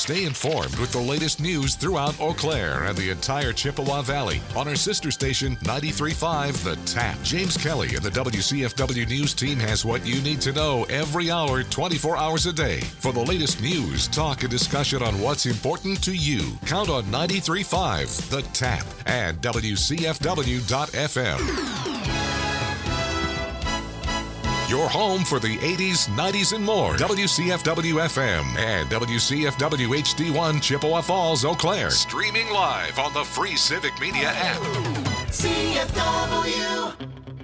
Stay informed with the latest news throughout Eau Claire and the entire Chippewa Valley on our sister station 93.5 The Tap. James Kelly and the WCFW News team has what you need to know every hour, 24 hours a day. For the latest news, talk, and discussion on what's important to you, count on 93.5 The Tap and WCFW.FM. Your home for the 80s, 90s, and more. WCFW-FM and WCFW HD1 Chippewa Falls, Eau Claire. Streaming live on the free Civic Media app. CFW.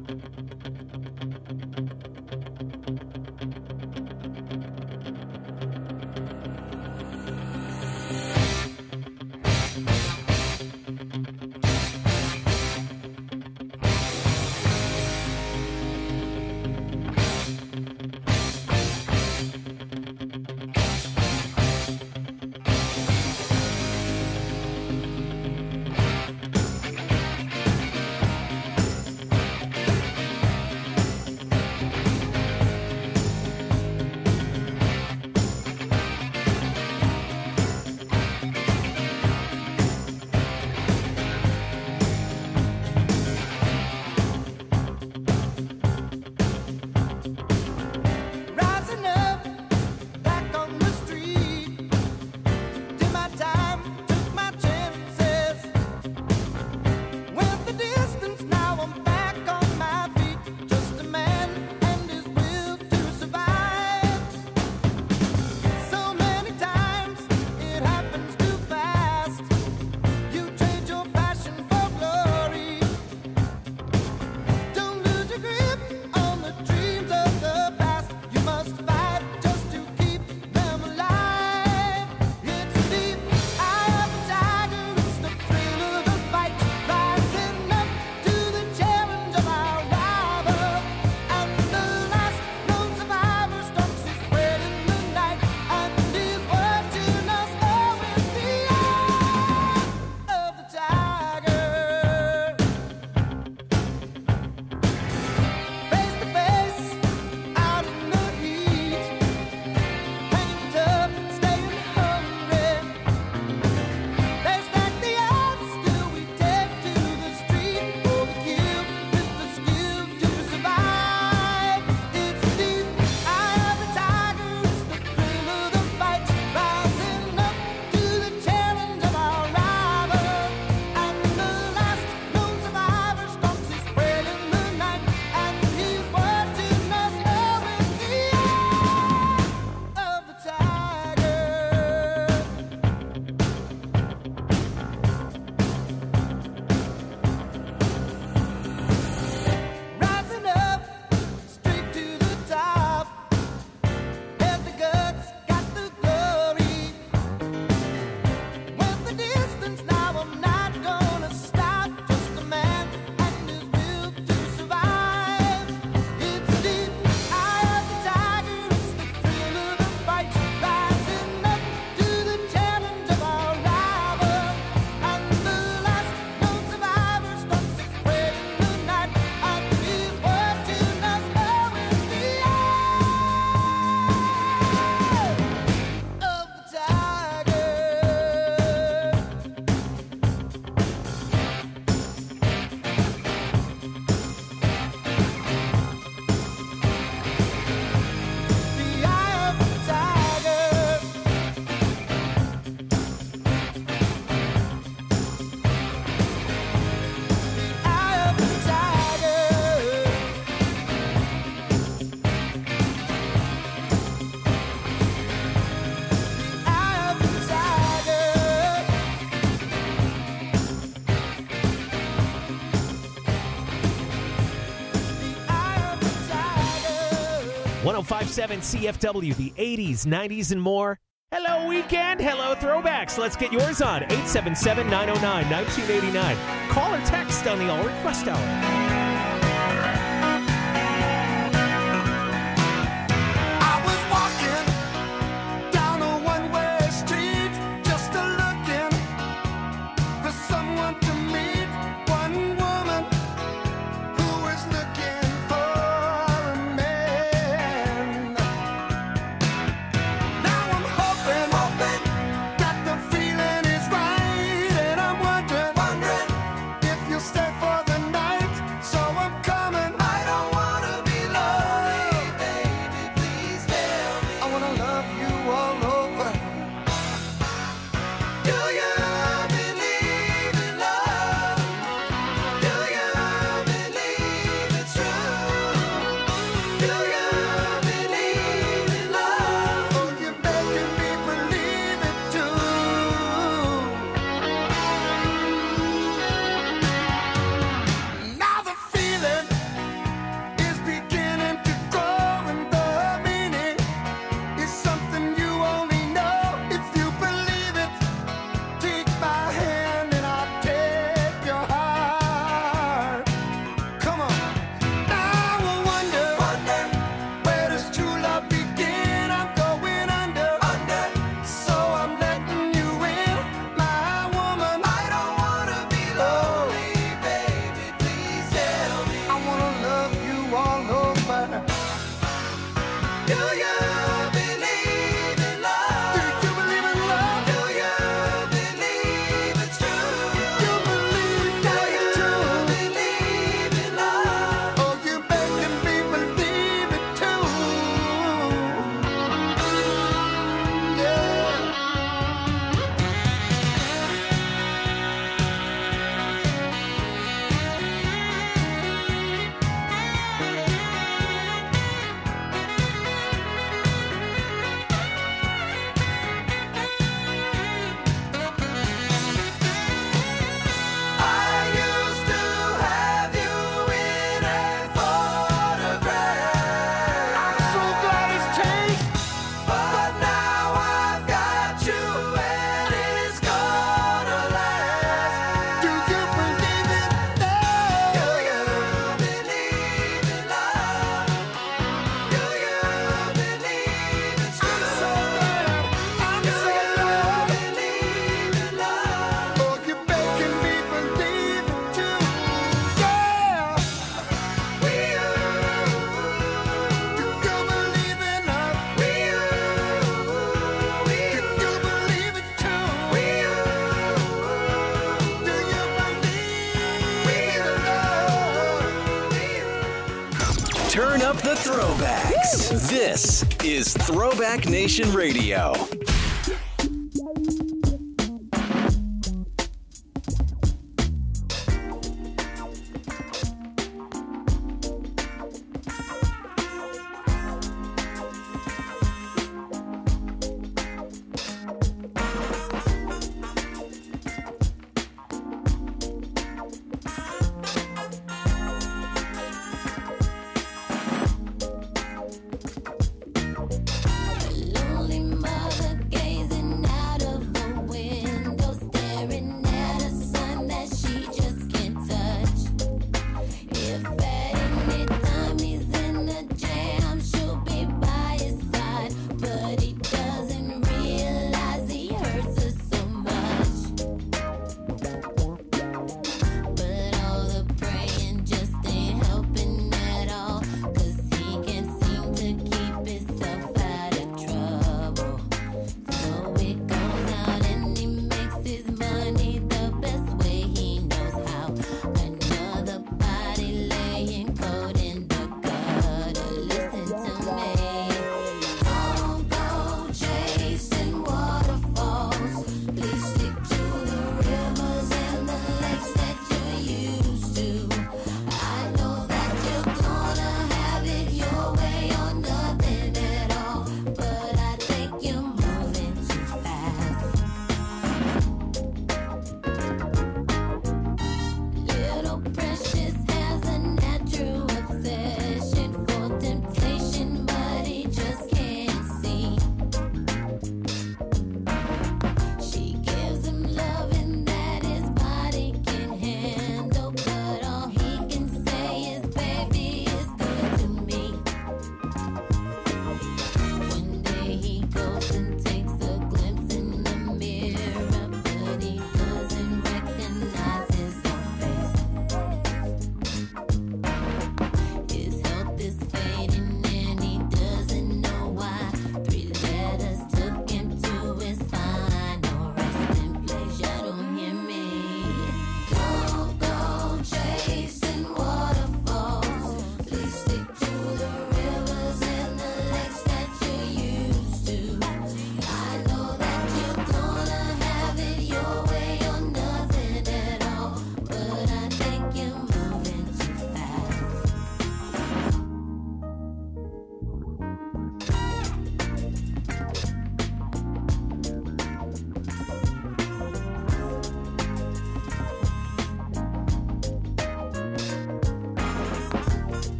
.5.7 CFW, the 80s, 90s, and more. Hello, weekend. Hello, throwbacks. Let's get yours on 877-909-1989. Call or text on the All Request Hour. Do you believe in love? Do you believe in love? Do you believe it's true? Do you believe in love? Oh, you making me believe it too. Yeah. I used to have you in a photograph. I'm so glad it's changed, but now I've got you and it's gonna last. Do you believe in love? Do you believe in love? Do you believe it's true? I'm so glad. Believe in love. Oh, you're making me believe it too. Yeah. We you believe in love. We you believe it too. Do you believe in love? Turn up the throwbacks. This is Throwback Nation Radio. Lonely mother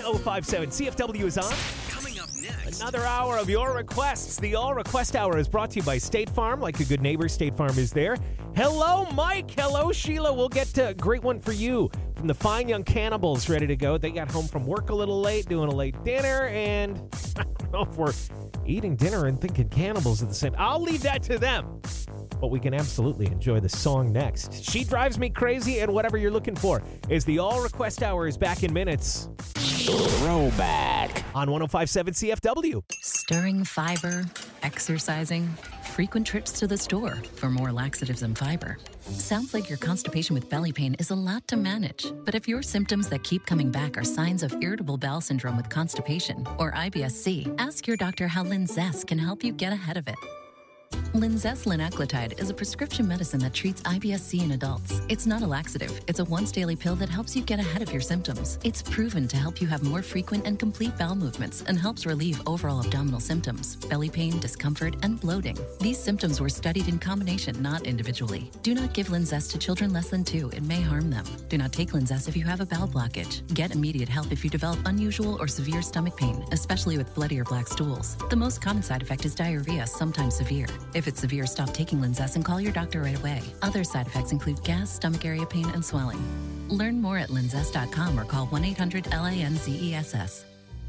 1057 CFW is on. Coming up next. Another hour of your requests. The All Request Hour is brought to you by State Farm. Like a good neighbor, State Farm is there. Hello, Mike. Hello, Sheila. We'll get to a great one for you from the Fine Young Cannibals ready to go. They got home from work a little late, doing a late dinner, and I don't know if we're eating dinner and thinking cannibals at the same. I'll leave that to them. But we can absolutely enjoy the song next. She Drives Me Crazy, and whatever you're looking for is the All Request Hour is back in minutes. Throwback on 1057 CFW. Stirring fiber, exercising, frequent trips to the store for more laxatives and fiber. Sounds like your constipation with belly pain is a lot to manage. But if your symptoms that keep coming back are signs of irritable bowel syndrome with constipation or IBS-C, ask your doctor how Linzess can help you get ahead of it. Linzess linaclotide is a prescription medicine that treats IBS-C in adults. It's not a laxative. It's a once-daily pill that helps you get ahead of your symptoms. It's proven to help you have more frequent and complete bowel movements and helps relieve overall abdominal symptoms, belly pain, discomfort, and bloating. These symptoms were studied in combination, not individually. Do not give Linzess to children less than 2. It may harm them. Do not take Linzess if you have a bowel blockage. Get immediate help if you develop unusual or severe stomach pain, especially with bloody or black stools. The most common side effect is diarrhea, sometimes severe. If it's severe, stop taking Linzess and call your doctor right away. Other side effects include gas, stomach area pain, and swelling. Learn more at linzess.com or call 1-800-LINZESS.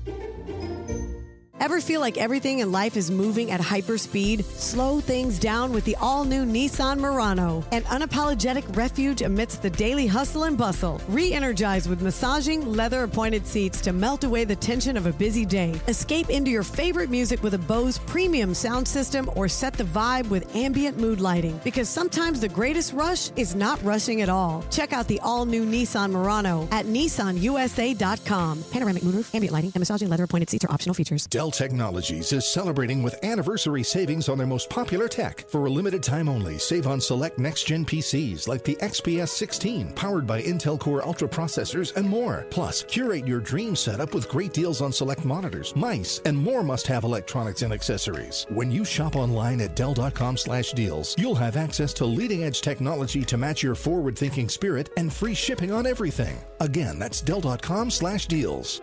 Ever feel like everything in life is moving at hyperspeed? Slow things down with the all-new Nissan Murano, an unapologetic refuge amidst the daily hustle and bustle. Re-energize with massaging, leather-appointed seats to melt away the tension of a busy day. Escape into your favorite music with a Bose premium sound system or set the vibe with ambient mood lighting. Because sometimes the greatest rush is not rushing at all. Check out the all-new Nissan Murano at nissanusa.com. Panoramic moonroof, ambient lighting, and massaging leather-appointed seats are optional features. Dell Technologies is celebrating with anniversary savings on their most popular tech. For a limited time only, save on select next-gen PCs like the XPS 16, powered by Intel Core Ultra processors and more. Plus, curate your dream setup with great deals on select monitors, mice, and more must-have electronics and accessories. When you shop online at Dell.com/deals, you'll have access to leading-edge technology to match your forward-thinking spirit and free shipping on everything. Again, that's Dell.com/deals.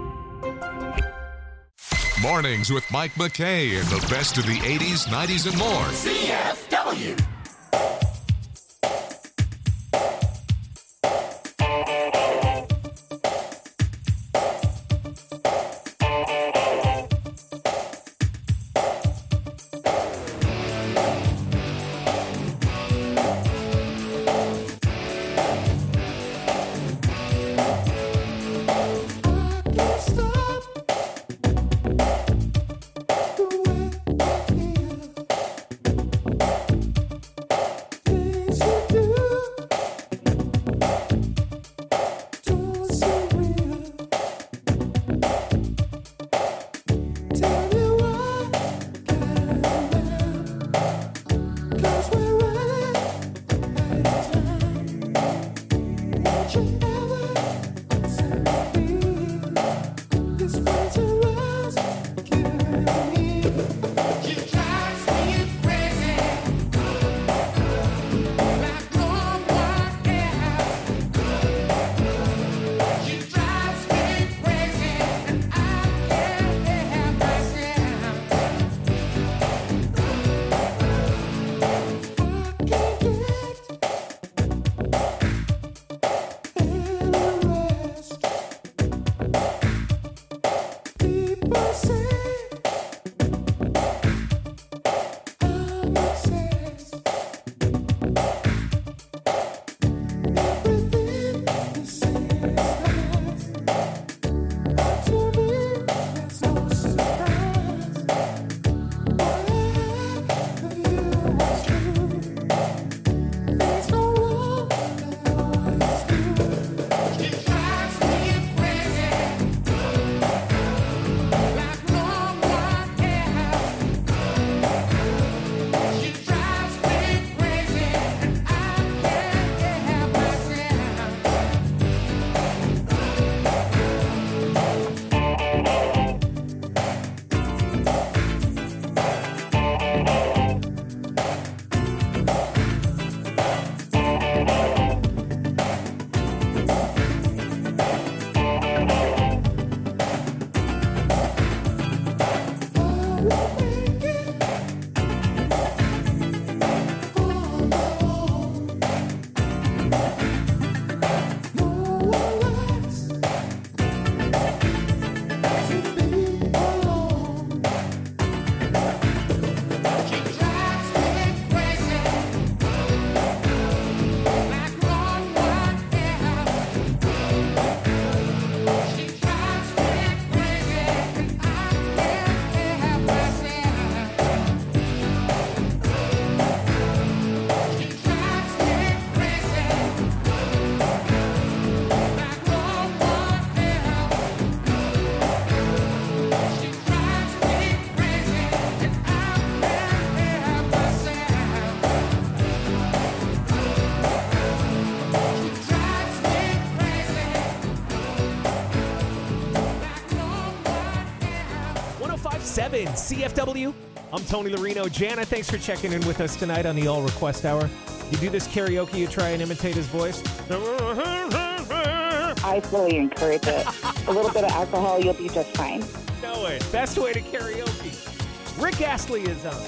Mornings with Mike McKay and the best of the 80s, 90s, and more. CFW. 7 CFW. I'm Tony Larino. Jana, thanks for checking in with us tonight on the All Request Hour. You do this karaoke, you try and imitate his voice. I fully encourage it. A little bit of alcohol, you'll be just fine. Know it. Best way to karaoke. Rick Astley is on.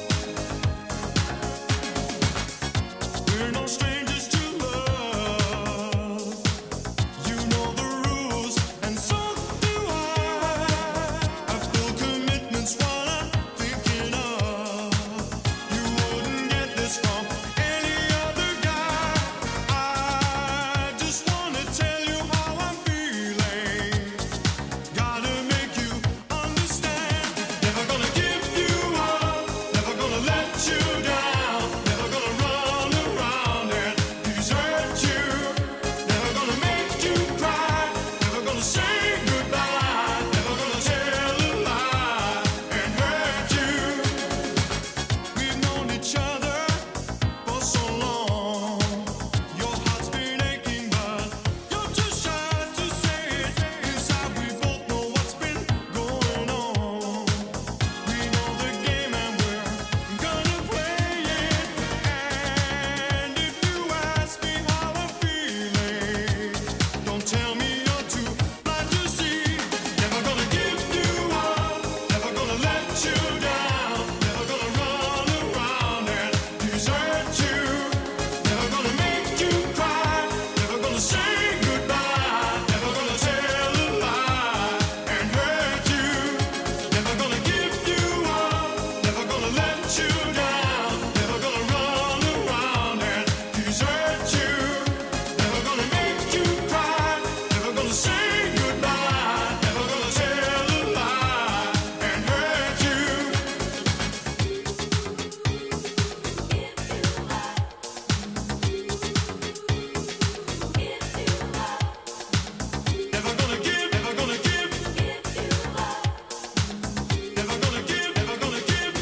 We're no strangers to love. You know the rules, and so do I. I've full commitments while I'm thinking of. You wouldn't get this from any other guy. I just want to tell you how I'm feeling. Gotta make you understand. Never gonna give you up. Never gonna let you down. Never gonna run around and desert you. Never gonna make you cry. Never gonna say goodbye. Never gonna tell a lie and hurt you. We've known each other for so long. Your heart's been aching, but you're too shy to say it. Inside we both know what's been going on. We know the game and we're gonna play it. And if you ask me how I'm feeling, don't tell me you're too blind to see. Never gonna give you up. Never gonna let you down. Never gonna run around and desert you. Never gonna make you cry. Never gonna say goodbye. Never gonna tell a lie and hurt you. Never gonna give you up. Never gonna let you down. Never gonna run around and desert you. Never gonna make you cry. Never gonna say goodbye. Never gonna tell a lie and hurt you. Never gonna give, never gonna give. Never gonna give, never gonna give.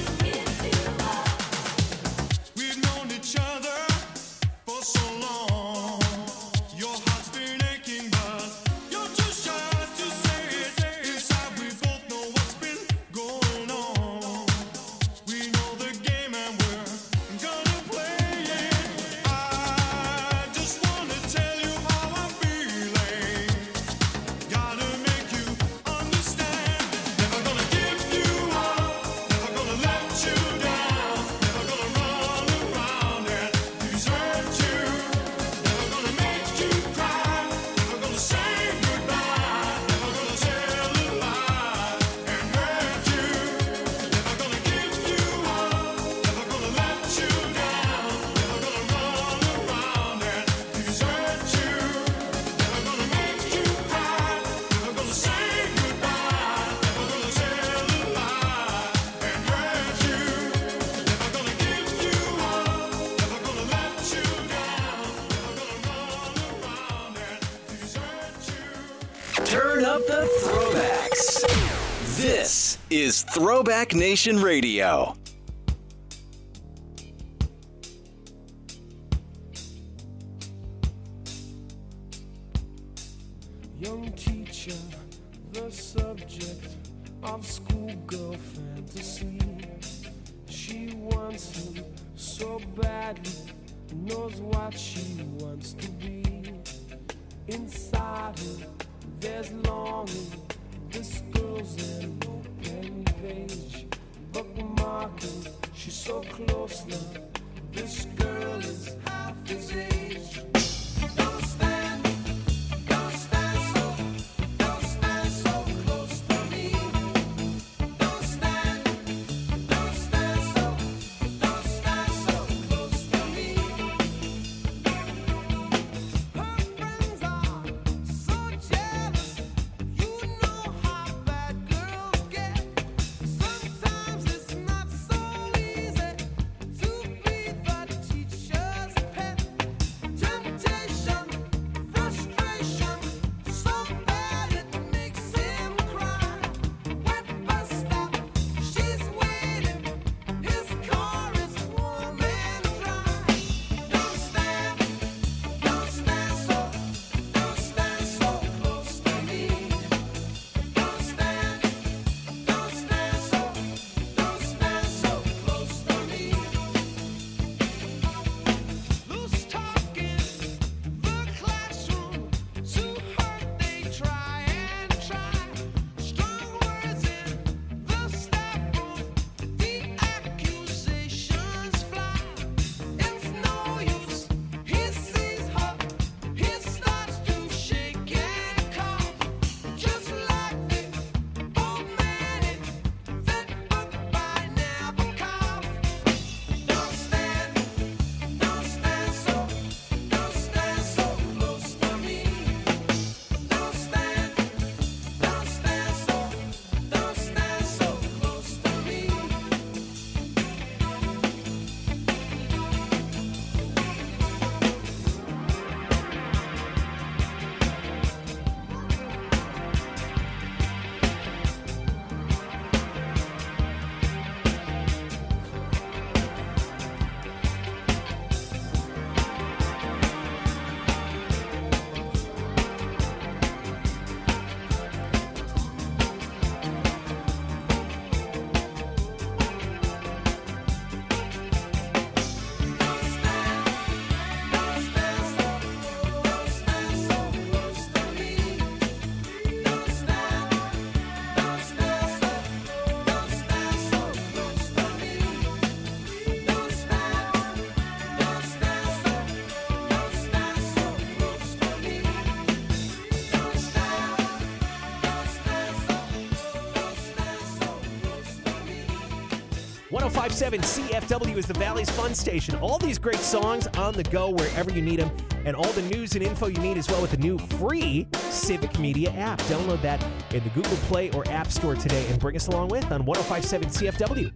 We've known each other for so long. Your heart's been aching, but you're too shy to say it. Inside we both know what's been going on. We know the game and we're gonna play it. I just wanna tell you how I'm feeling. Gotta make you understand. Never gonna give you up. Never gonna let you down. Never gonna run around and desert you. Never gonna make you cry. Never gonna say goodbye. Never gonna tell a lie and hurt you. Never gonna give you up. Never gonna let you down. Never gonna run around and desert you. Never gonna make you cry. Never gonna say goodbye. Never gonna tell a lie and hurt you. Never gonna give you up. Never gonna let you down. Never gonna run around and desert you. Turn up the throwbacks. This is Throwback Nation Radio. Young teacher, the subject of schoolgirl fantasy. She wants him so badly, knows what she wants to be. Inside her, there's longing. This girl's an open page, bookmarking. She's so close now. This girl is half his age. Don't stand so close to me. Don't stand so close to me. Her friends are so jealous. You know how bad girls get. Sometimes it's not so easy to be the teacher's pet. 1057 CFW is the Valley's fun station. All these great songs on the go wherever you need them, and all the news and info you need as well with the new free Civic Media app. Download that in the Google Play or App Store today and bring us along with on 1057 CFW.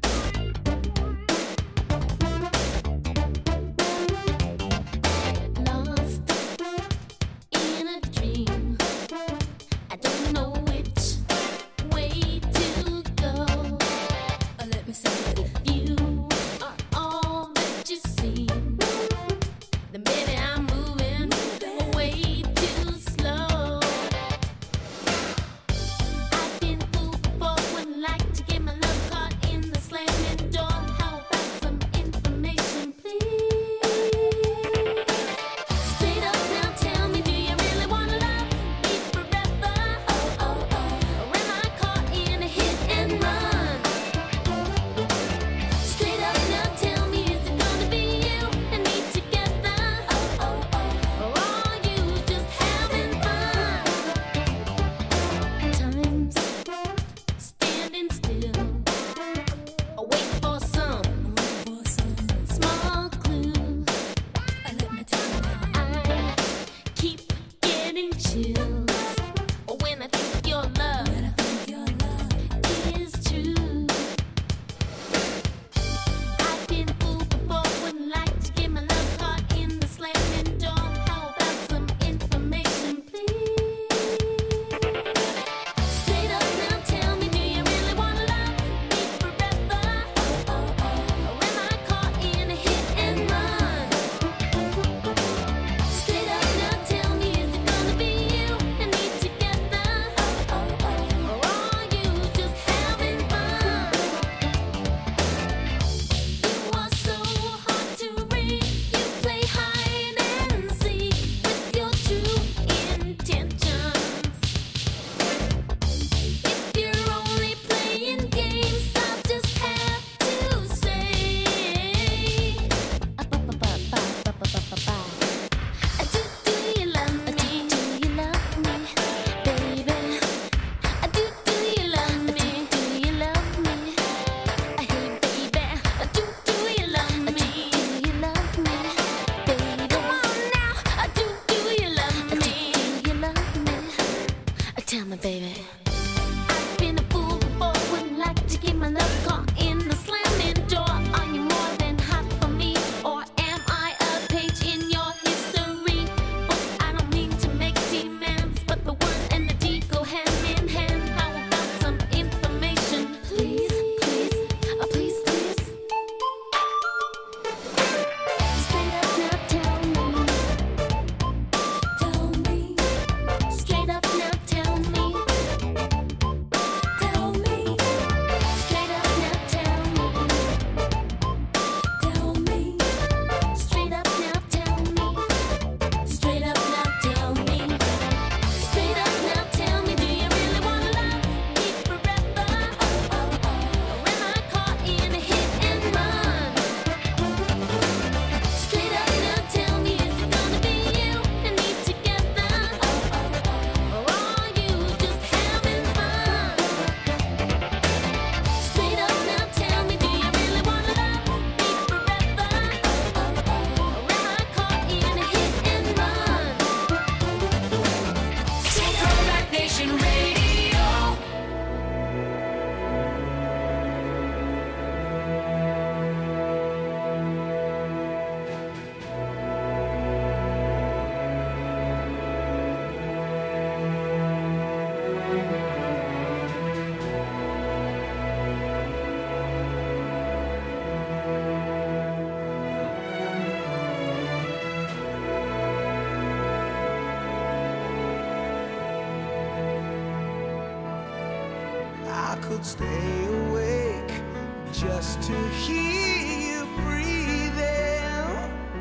could stay awake just to hear you breathing.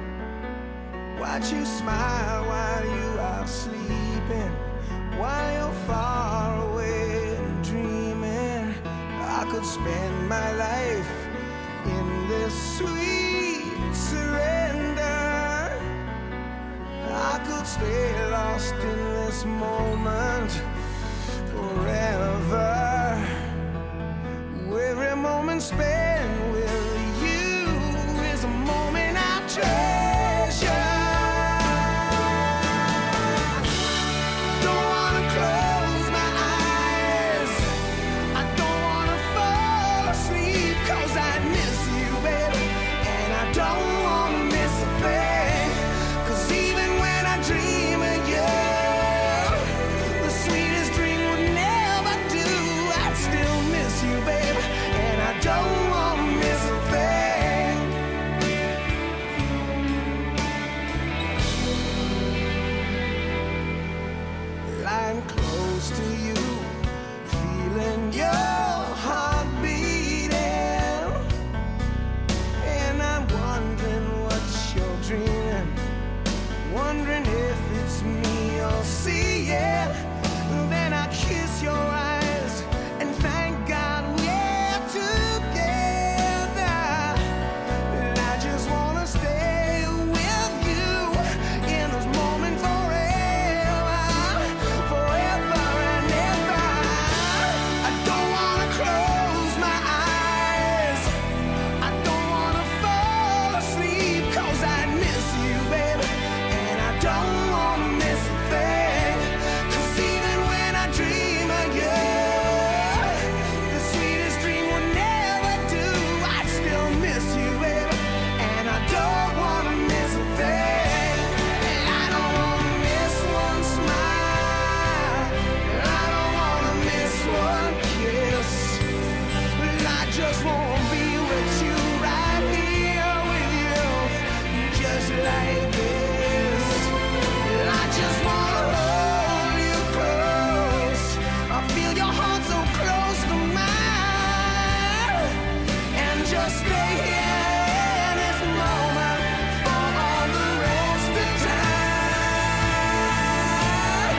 Watch you smile while you are sleeping, while you're far away and dreaming. I could spend my life in this sweet surrender. I could stay lost in this moment forever. Every moment spent with getting close to you, feeling your heart beating, and I'm wondering what you're dreaming, wondering if it's me you're seeing. Then I kiss your eyes and thank God we're together. And I just wanna stay with you in this moment forever, forever and ever. I don't wanna close my eyes, I don't wanna fall asleep, 'cause I miss you, baby, and I don't wanna miss a thing. 'Cause even when I dream of you, the sweetest dream will never do. I still miss you, baby, and I don't wanna miss a thing. And I don't wanna miss one smile, I don't wanna miss one kiss. I just wanna be with you, right here with you, just like this. I just wanna hold you close, I feel your heart so close to mine, and just stay here in this moment for all the rest of time.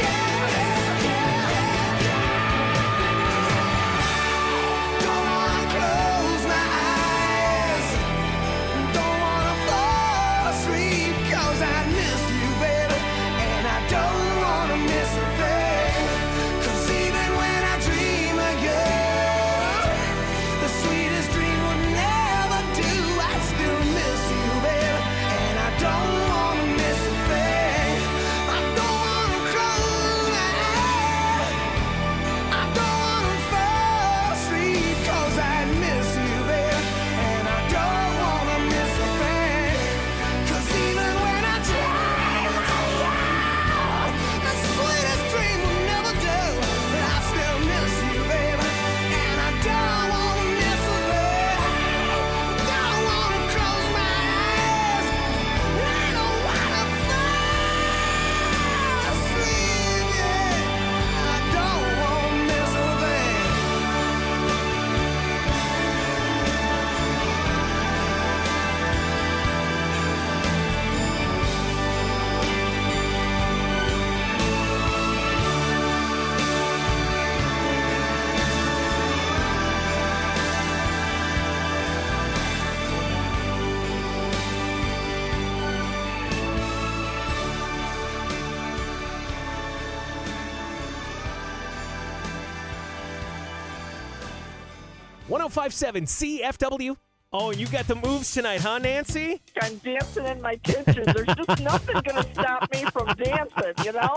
Don't wanna close my eyes, don't wanna fall asleep, 'cause I miss you, baby, and I don't wanna miss a thing. 'Cause even when I dream of you, the sweetest dream will never do. I still miss you, baby, and I don't wanna miss a thing. I don't wanna close my eyes, I don't wanna fall asleep, 'cause I miss you, baby, and I don't wanna miss a thing. 'Cause even when I dream of you, the sweetest dream will never do. But I still miss you, baby, and I don't wanna miss a thing. Don't wanna close my eyes, I don't wanna fall asleep, yeah. I don't wanna miss a thing. .1057 CFW. Oh, and you got the moves tonight, huh, Nancy? I'm dancing in my kitchen. There's just nothing going to stop me from dancing, you know?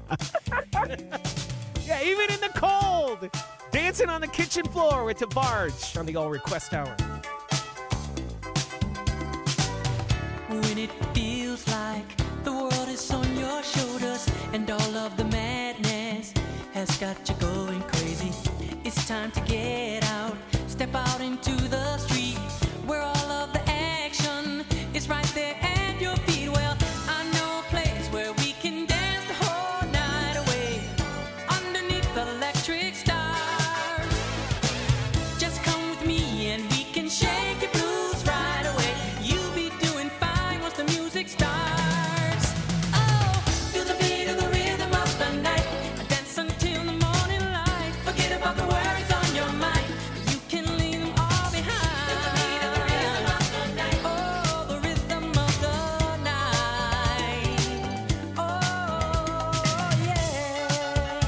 Yeah, even in the cold. Dancing on the kitchen floor with DeBarge on the All Request Hour. When it feels like the world is on your shoulders and all of the madness has got you going crazy, it's time to get out, step out into the street where all of the action is right there at your feet. Well, I know a place where we can dance the whole night away underneath the electric stars. Just come with me and we can shake your blues right away. You'll be doing fine once the music starts. Oh, feel the beat of the rhythm of the night. Dance until the morning light. Forget about the worries on your mind. You can leave them all behind. Feel the beat of the rhythm of the night. Oh, the rhythm of the night. Oh, yeah.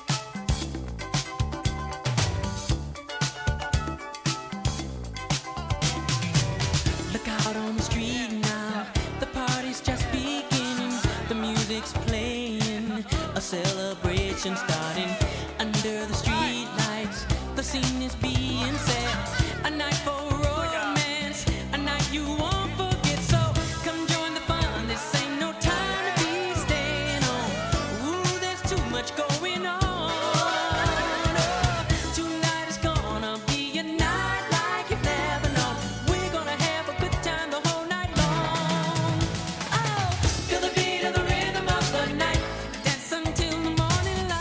Look out on the street now, the party's just beginning. The music's playing, a celebration starting. Under the street lights, the scene is being set. A night for romance, a night you won't forget. So come join the fun, this ain't no time to be staying on. Ooh, there's too much going on. Oh, tonight is gonna be a night like you've never known. We're gonna have a good time the whole night long. Oh, feel the beat of the rhythm of the night. Dance until the morning light.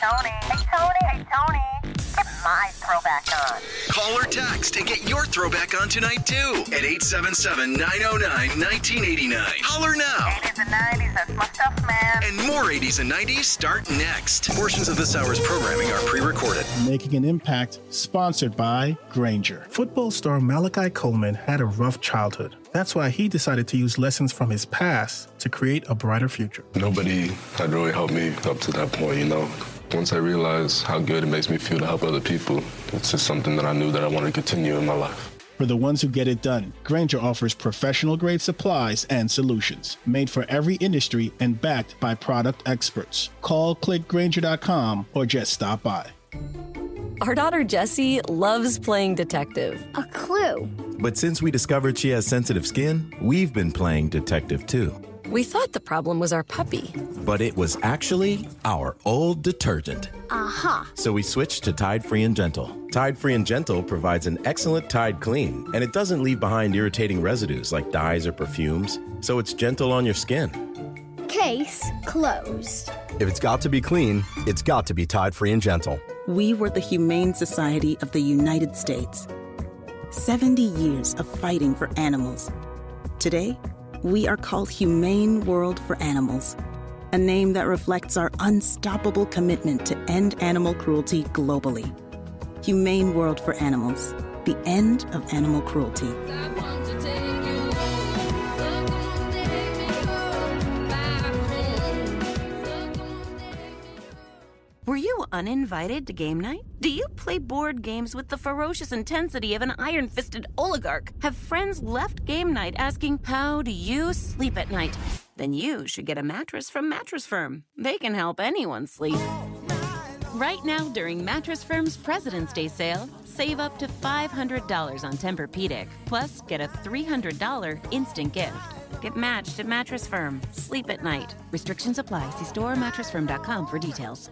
Tony. Hey, Tony. Hey, Tony. Get my throwback on. Call or text and get your throwback on tonight, too, at 877-909-1989. Holler now. 80s and 90s, that's my stuff, man. And more 80s and 90s start next. Portions of this hour's programming are pre-recorded. Making an Impact, sponsored by Granger. Football star Malachi Coleman had a rough childhood. That's why he decided to use lessons from his past to create a brighter future. Nobody had really helped me up to that point, you know. Once I realized how good it makes me feel to help other people, it's just something that I knew that I wanted to continue in my life. For the ones who get it done, Granger offers professional-grade supplies and solutions, made for every industry and backed by product experts. Call, click Granger.com, or just stop by. Our daughter Jessie loves playing detective. A clue. But since we discovered she has sensitive skin, we've been playing detective too. We thought the problem was our puppy. But it was actually our old detergent. Aha. So we switched to Tide Free and Gentle. Tide Free and Gentle provides an excellent Tide clean, and it doesn't leave behind irritating residues like dyes or perfumes, so it's gentle on your skin. Case closed. If it's got to be clean, it's got to be Tide Free and Gentle. We were the Humane Society of the United States. 70 years of fighting for animals. Today, we are called Humane World for Animals, a name that reflects our unstoppable commitment to end animal cruelty globally. Humane World for Animals, the end of animal cruelty. Were you uninvited to game night? Do you play board games with the ferocious intensity of an iron-fisted oligarch? Have friends left game night asking, how do you sleep at night? Then you should get a mattress from Mattress Firm. They can help anyone sleep. Right now, during Mattress Firm's President's Day sale, save up to $500 on Tempur-Pedic, plus get a $300 instant gift. Get matched at Mattress Firm. Sleep at night. Restrictions apply. See store or mattressfirm.com for details.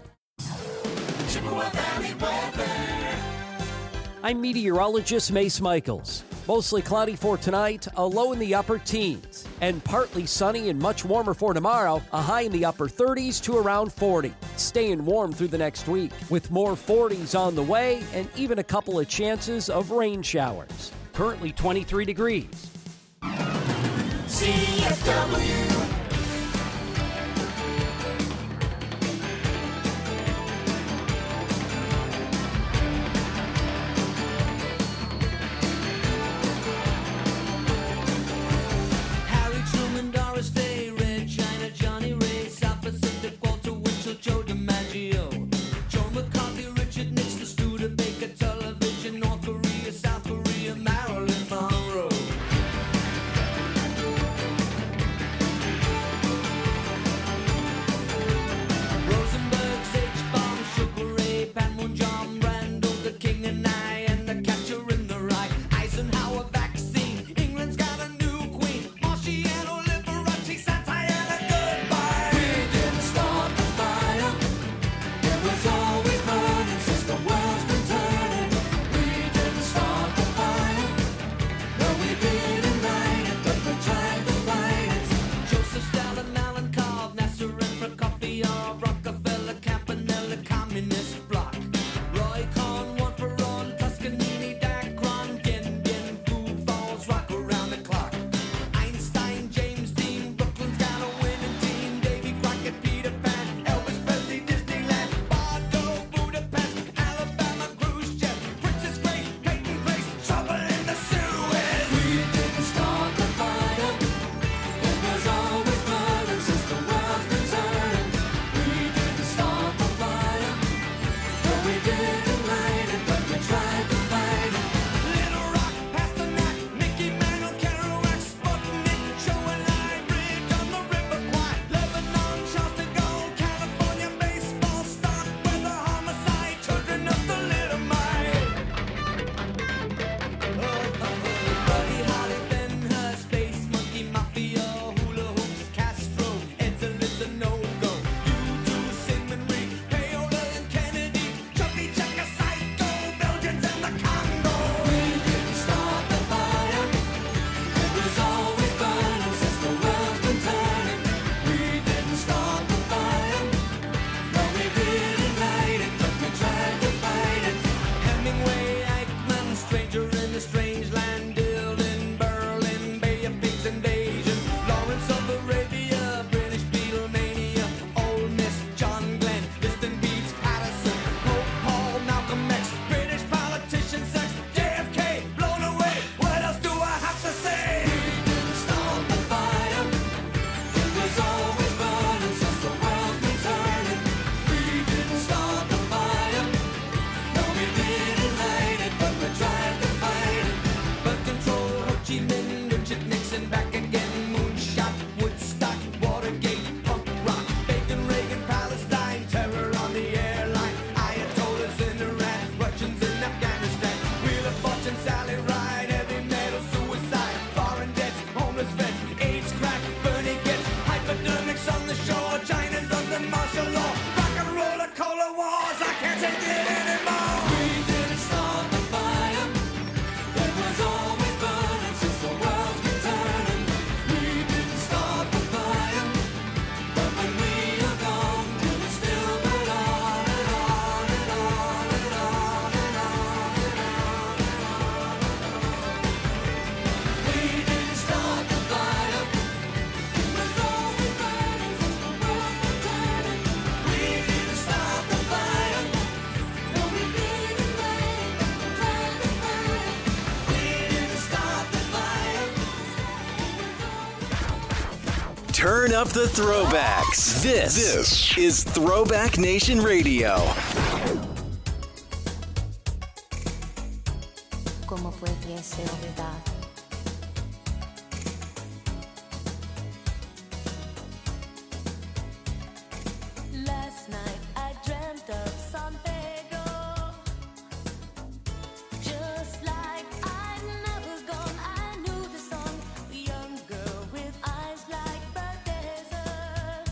I'm meteorologist Mace Michaels. Mostly cloudy for tonight, a low in the upper teens, and partly sunny and much warmer for tomorrow, a high in the upper 30s to around 40. Staying warm through the next week, with more 40s on the way and even a couple of chances of rain showers. Currently 23 degrees. CFW. Turn up the throwbacks. This is Throwback Nation Radio. ¿Cómo pudiese olvidar? Last night I dreamt of San Pedro, just like I'd never gone. I knew the song, a young girl with eyes like the desert.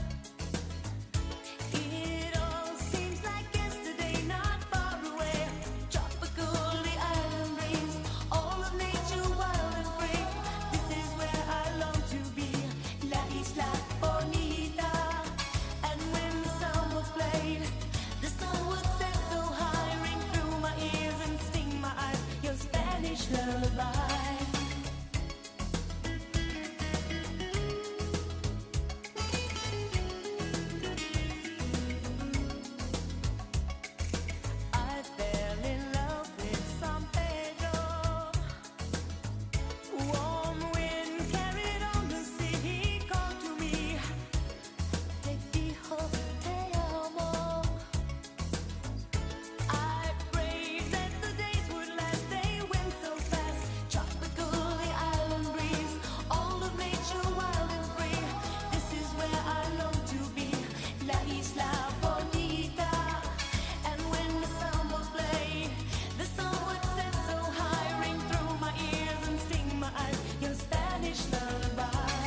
It all seems like yesterday, not far away. Tropical, the island breeze, all of nature wild and free. This is where I long to be, La Isla Bonita. And when the song was played, the song would set so high, ring through my ears and sting my eyes, your Spanish lullaby. I fell in love with San Pedro. Warm wind carried on the sea, he called to me. Te dijo te amo. I prayed that the days would last, they went so fast. Tropical, the island breeze, all of nature wild and free. This is where I long to be, La Isla Bonita. And when the song was played, the song would set so high, ring through my ears and sting my eyes, your Spanish lullaby.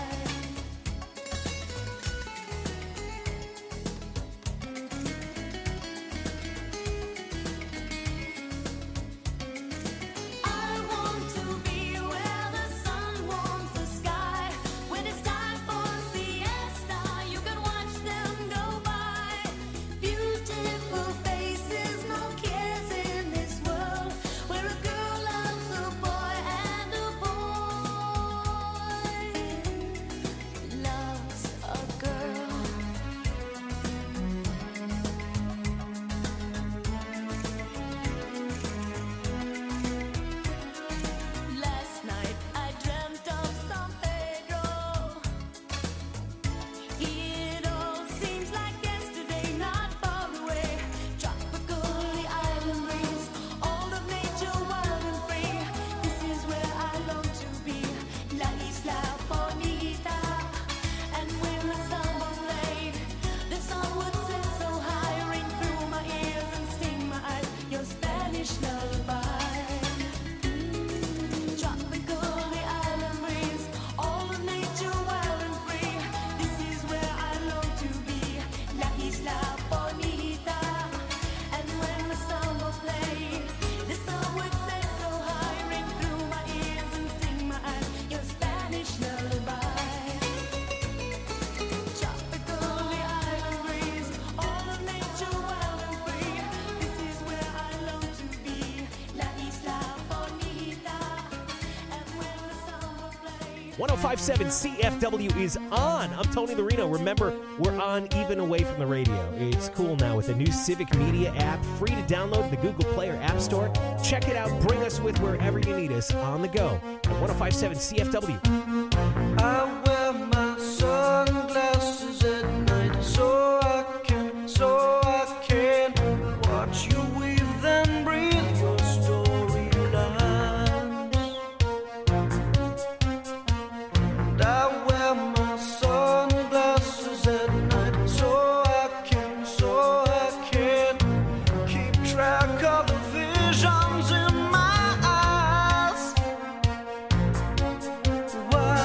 I want to be where the sun warms the sky. When it's time for siesta, you can watch them go by. Beautiful faces, no cares in this world, where a girl loves a boy and a boy loves a girl. Last night I dreamt of San Pedro. It all seems like yesterday, not far away. Tropical, the island breeze, all of nature wild and free. This is where I long to be, La Isla Bonita. And when the song was played, the song would set so high, ring through my ears and sting my eyes, your Spanish lullaby. Tropical, the island breeze, all of nature wild and free. This is where I long to be, La Isla Bonita. And when the song was played, the song would set so high, ring through my ears and sting my eyes, your Spanish lullaby. Tropical, the island breeze, all of nature wild and free. This is where I long to be, La Isla Bonita. And when the song was played, 1057 CFW is on. I'm Tony Lorino. Remember, we're on even away from the radio. It's cool now with the new Civic Media app, free to download in the Google Play or App Store. Check it out. Bring us with wherever you need us on the go. At 1057 CFW. I wear my sunglasses at night so I can watch you weave and breathe your storylines. And I wear my sunglasses at night so I can keep track of the visions in my eyes. Why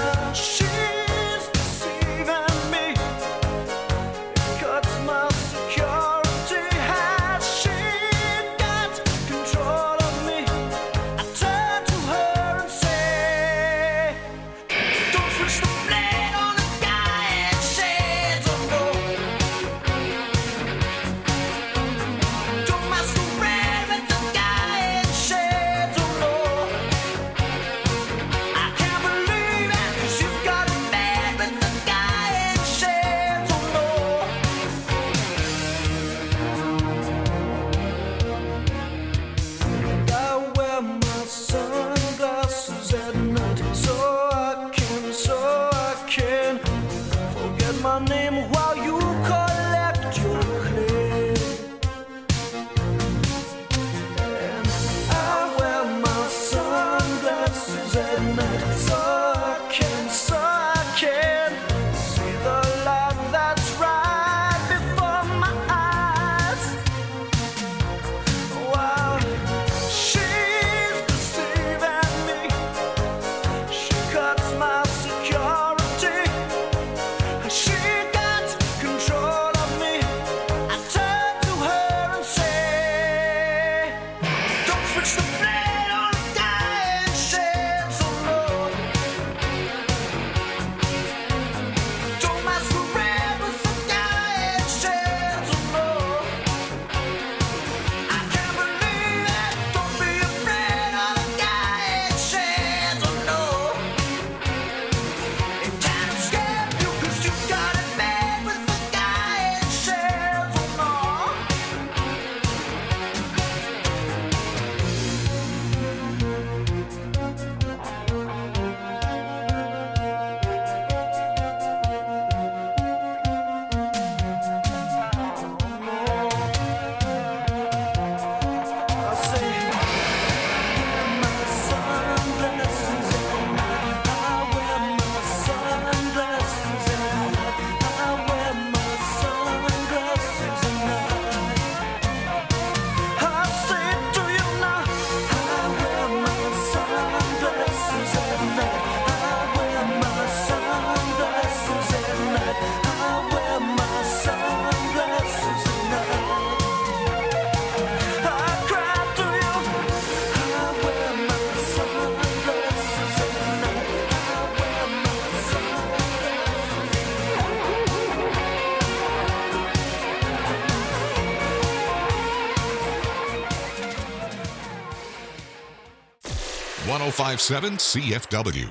1057 CFW.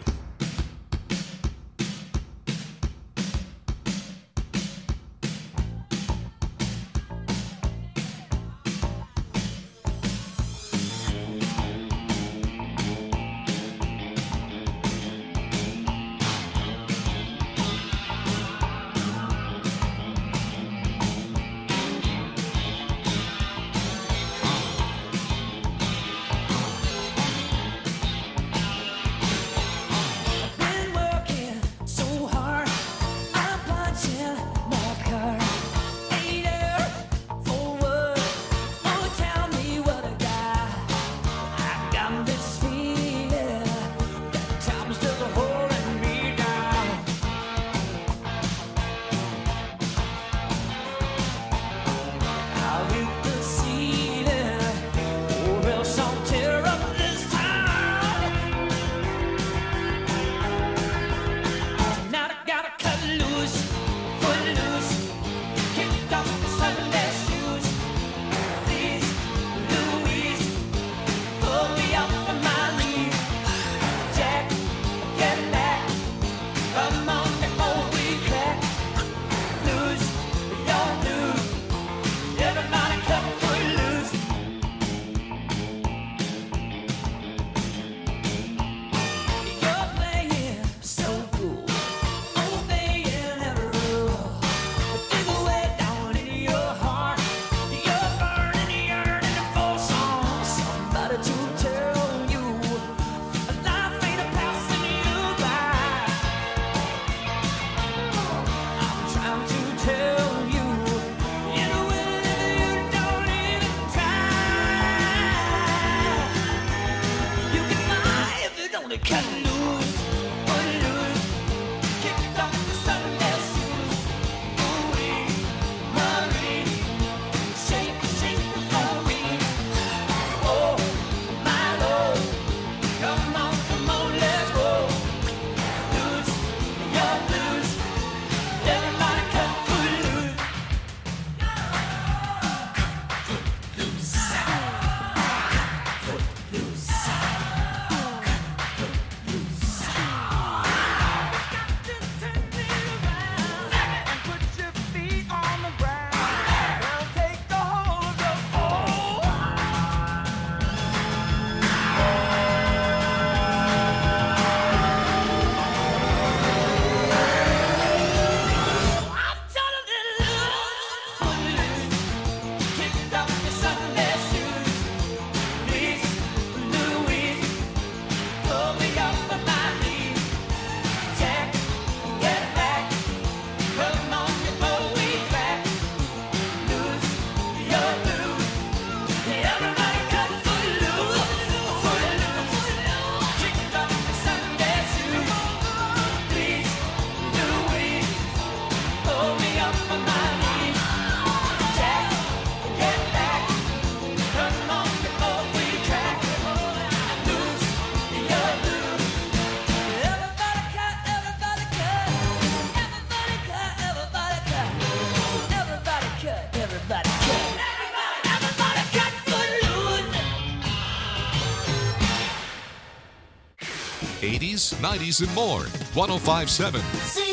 80s, 90s, and more. 1057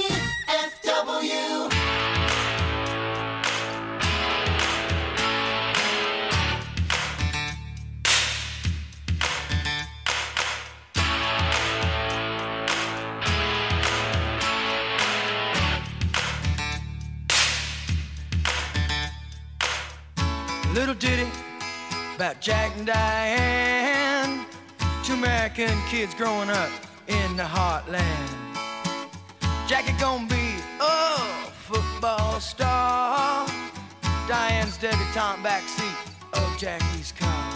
CFW. Little ditty about Jack and Diane, two American kids growing up in the heartland. Jackie gonna be a football star, Diane's debutante backseat of Jackie's car.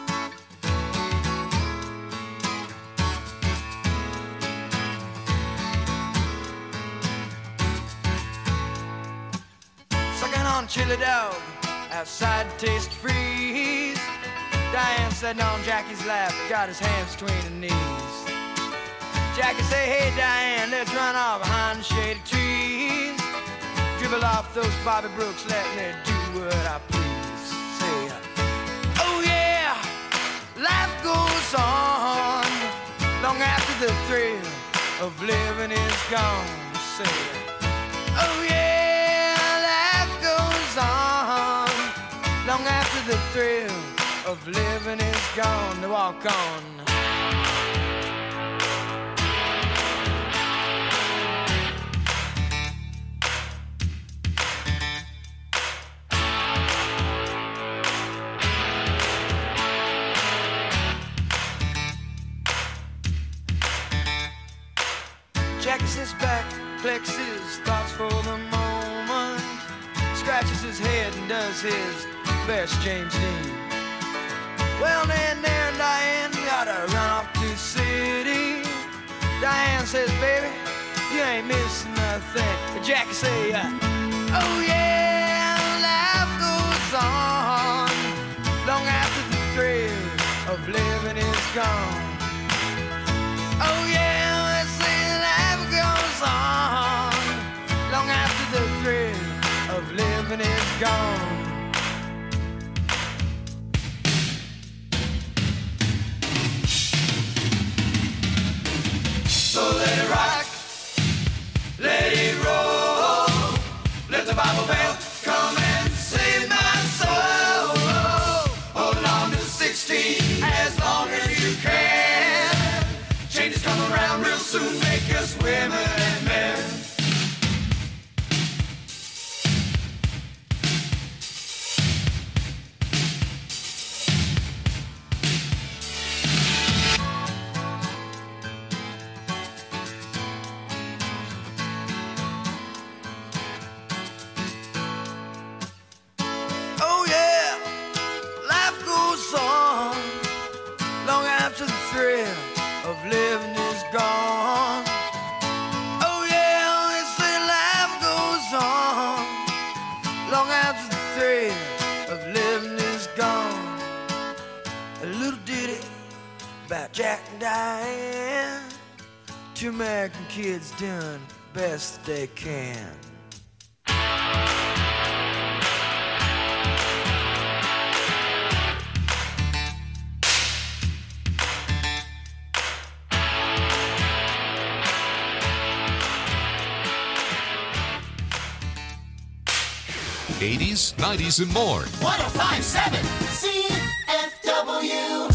Sucking on a chili dog outside the Taste Freeze. Diane sitting on Jackie's lap, got his hands between her knees. Jackie say, hey Diane, let's run off behind the shady trees. Dribble off those Bobby Brooks, let me do what I please. Say, oh yeah, life goes on long after the thrill of living is gone. Say, oh yeah, life goes on long after the thrill of living is gone. To walk on. Jackie sits back, collects his thoughts for the moment, scratches his head and does his best James Dean. Well, then there, Diane gotta run off to the city. Diane says, baby, you ain't missing nothing. Jackie say, oh yeah, life goes on long after the thrill of living is gone. Oh yeah, they say life goes on long after the thrill of living is gone. So let it rock, let it roll, let the Bible belt come and save my soul. Hold on to 16 as long as you can. Changes come around real soon, make us women and men. Oh yeah, life goes on long after the thrill of living is gone. Oh yeah, they say life goes on long after the thrill of living is gone. A little ditty about Jack and Diane, two American kids doing the best they can. '80s, '90s, and more. 1057 CFW.